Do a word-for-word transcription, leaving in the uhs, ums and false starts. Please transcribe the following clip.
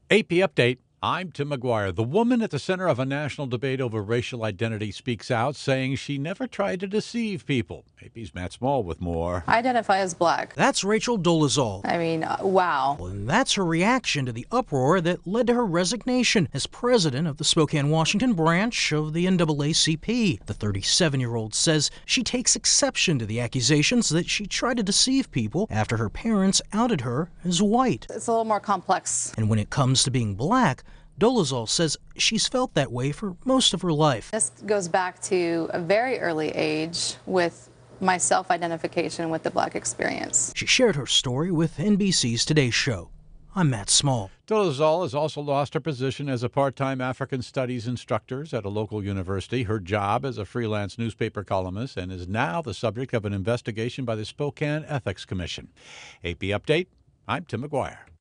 A P Update. I'm Tim McGuire. The woman at the center of a national debate over racial identity speaks out, saying she never tried to deceive people. A P's Matt Small with more. I identify as black. That's Rachel Dolezal. I mean, uh, wow. And that's her reaction to the uproar that led to her resignation as president of the Spokane, Washington branch of the N double A C P. The thirty-seven-year-old says she takes exception to the accusations that she tried to deceive people after her parents outed her as white. It's a little more complex. And when it comes to being black, Dolezal says she's felt that way for most of her life. This goes back to a very early age with my self-identification with the black experience. She shared her story with N B C's Today Show. I'm Matt Small. Dolezal has also lost her position as a part-time African studies instructor at a local university, her job as a freelance newspaper columnist, and is now the subject of an investigation by the Spokane Ethics Commission. A P Update, I'm Tim McGuire.